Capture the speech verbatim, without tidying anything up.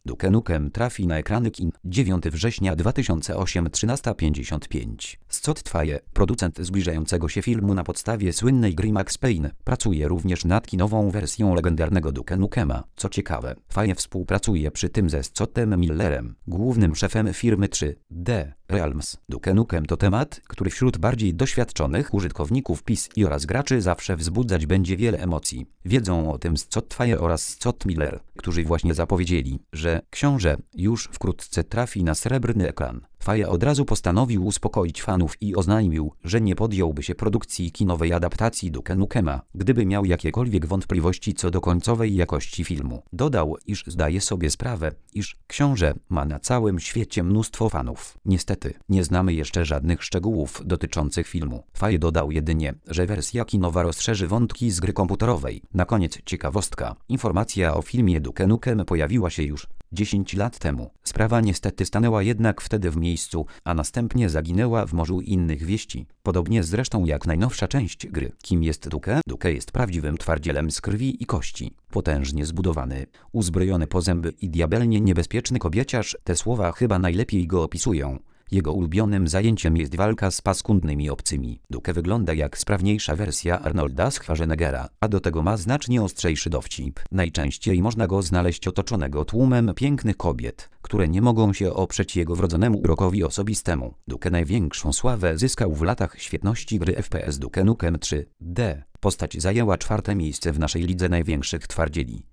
Duke Nukem trafi na ekrany kin dziewiątego września dwa tysiące ósmego trzynasta pięćdziesiąt pięć. Scott Twaje, producent zbliżającego się filmu na podstawie słynnej gry Max Payne, pracuje również nad kinową wersją legendarnego Duke Nukema. Co ciekawe, Twaje współpracuje przy tym ze Scottem Millerem, głównym szefem firmy trzy D Realms. Duke Nukem to temat, który wśród bardziej doświadczonych użytkowników P C oraz graczy zawsze wzbudzać będzie wiele emocji. Wiedzą o tym Scott Twaje oraz Scott Miller, którzy właśnie zapowiedzieli, że książę już wkrótce trafi na srebrny ekran. Twaje od razu postanowił uspokoić fanów i oznajmił, że nie podjąłby się produkcji kinowej adaptacji Duke Nukema, gdyby miał jakiekolwiek wątpliwości co do końcowej jakości filmu. Dodał, iż zdaje sobie sprawę, iż książę ma na całym świecie mnóstwo fanów. Niestety, nie znamy jeszcze żadnych szczegółów dotyczących filmu. Twaje dodał jedynie, że wersja kinowa rozszerzy wątki z gry komputerowej. Na koniec ciekawostka. Informacja o filmie Duke Nukem pojawiła się już dziesięć lat temu. Sprawa niestety stanęła jednak wtedy w miejscu, a następnie zaginęła w morzu innych wieści. Podobnie zresztą jak najnowsza część gry. Kim jest Duke? Duke jest prawdziwym twardzielem z krwi i kości. Potężnie zbudowany, uzbrojony po zęby i diabelnie niebezpieczny kobieciarz. Te słowa chyba najlepiej go opisują. Jego ulubionym zajęciem jest walka z paskudnymi obcymi. Duke wygląda jak sprawniejsza wersja Arnolda Schwarzeneggera, a do tego ma znacznie ostrzejszy dowcip. Najczęściej można go znaleźć otoczonego tłumem pięknych kobiet, które nie mogą się oprzeć jego wrodzonemu urokowi osobistemu. Duke największą sławę zyskał w latach świetności gry F P S Duke Nukem trzy D. Postać zajęła czwarte miejsce w naszej lidze największych twardzieli.